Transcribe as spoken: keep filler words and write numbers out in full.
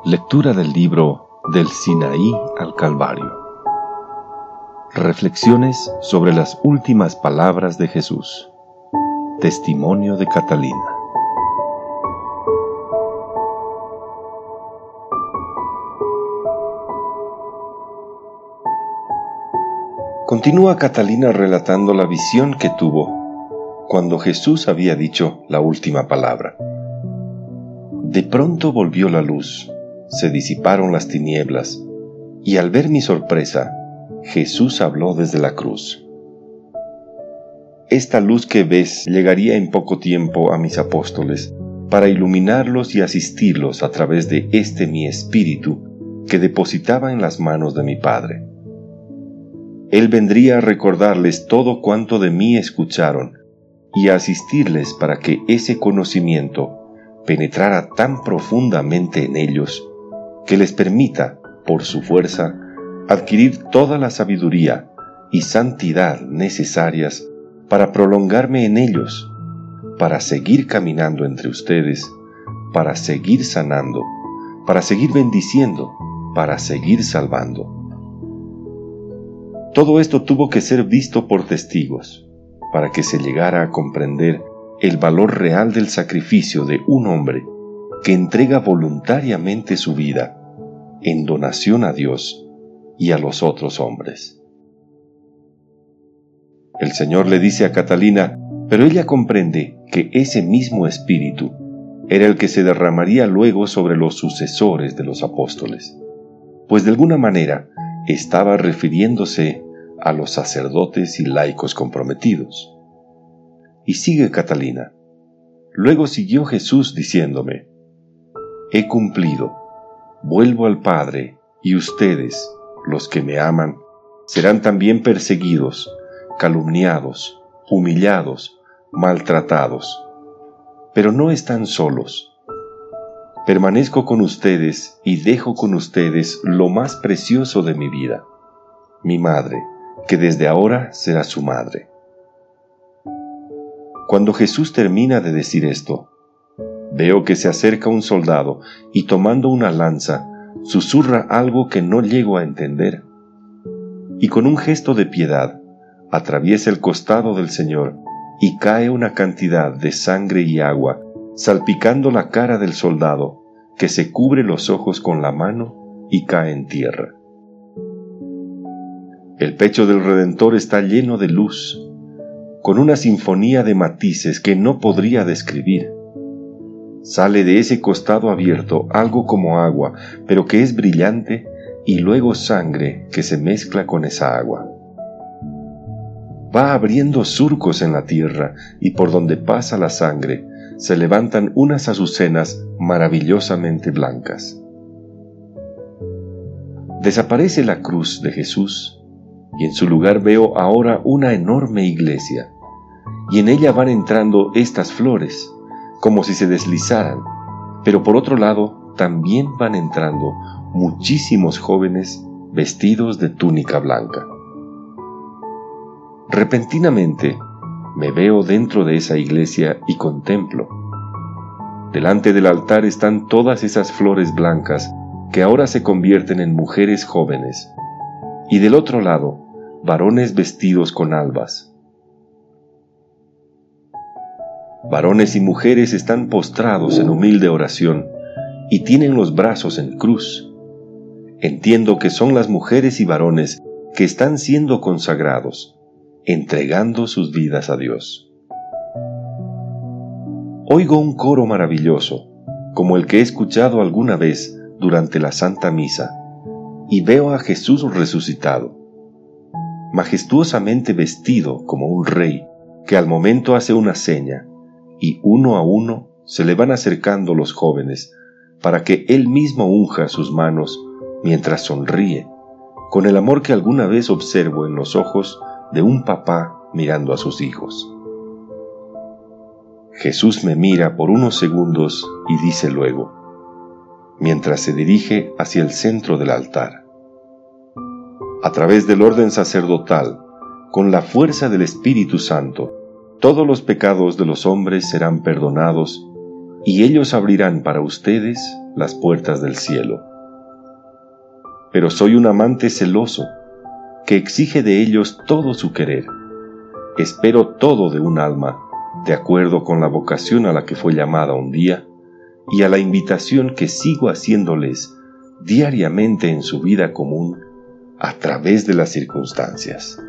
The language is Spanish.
Lectura del libro Del Sinaí al Calvario. Reflexiones sobre las últimas palabras de Jesús. Testimonio de Catalina. Continúa Catalina relatando la visión que tuvo cuando Jesús había dicho la última palabra. De pronto volvió la luz, se disiparon las tinieblas, y al ver mi sorpresa, Jesús habló desde la cruz. Esta luz que ves llegaría en poco tiempo a mis apóstoles, para iluminarlos y asistirlos a través de este mi espíritu que depositaba en las manos de mi Padre. Él vendría a recordarles todo cuanto de mí escucharon y a asistirles para que ese conocimiento penetrara tan profundamente en ellos que les permita, por su fuerza, adquirir toda la sabiduría y santidad necesarias para prolongarme en ellos, para seguir caminando entre ustedes, para seguir sanando, para seguir bendiciendo, para seguir salvando. Todo esto tuvo que ser visto por testigos, para que se llegara a comprender el valor real del sacrificio de un hombre que entrega voluntariamente su vida en donación a Dios y a los otros hombres. El Señor le dice a Catalina, pero ella comprende que ese mismo espíritu era el que se derramaría luego sobre los sucesores de los apóstoles, pues de alguna manera estaba refiriéndose a los sacerdotes y laicos comprometidos. Y sigue Catalina. Luego siguió Jesús diciéndome, he cumplido, vuelvo al Padre, y ustedes, los que me aman, serán también perseguidos, calumniados, humillados, maltratados. Pero no están solos. Permanezco con ustedes y dejo con ustedes lo más precioso de mi vida, mi madre, que desde ahora será su madre. Cuando Jesús termina de decir esto, veo que se acerca un soldado y tomando una lanza, susurra algo que no llego a entender. Y con un gesto de piedad, atraviesa el costado del Señor y cae una cantidad de sangre y agua, salpicando la cara del soldado, que se cubre los ojos con la mano y cae en tierra. El pecho del Redentor está lleno de luz, con una sinfonía de matices que no podría describir. Sale de ese costado abierto algo como agua, pero que es brillante, y luego sangre que se mezcla con esa agua. Va abriendo surcos en la tierra, y por donde pasa la sangre, se levantan unas azucenas maravillosamente blancas. Desaparece la cruz de Jesús, y en su lugar veo ahora una enorme iglesia, y en ella van entrando estas flores, como si se deslizaran, pero por otro lado también van entrando muchísimos jóvenes vestidos de túnica blanca. Repentinamente me veo dentro de esa iglesia y contemplo. Delante del altar están todas esas flores blancas que ahora se convierten en mujeres jóvenes, y del otro lado, varones vestidos con albas. Varones y mujeres están postrados en humilde oración y tienen los brazos en cruz. Entiendo que son las mujeres y varones que están siendo consagrados, entregando sus vidas a Dios. Oigo un coro maravilloso, como el que he escuchado alguna vez durante la Santa Misa, y veo a Jesús resucitado, majestuosamente vestido como un rey, que al momento hace una seña, y uno a uno se le van acercando los jóvenes, para que él mismo unja sus manos mientras sonríe, con el amor que alguna vez observo en los ojos de un papá mirando a sus hijos. Jesús me mira por unos segundos y dice luego, mientras se dirige hacia el centro del altar: a través del orden sacerdotal, con la fuerza del Espíritu Santo, todos los pecados de los hombres serán perdonados, y ellos abrirán para ustedes las puertas del cielo. Pero soy un amante celoso, que exige de ellos todo su querer. Espero todo de un alma, de acuerdo con la vocación a la que fue llamada un día, y a la invitación que sigo haciéndoles diariamente en su vida común a través de las circunstancias.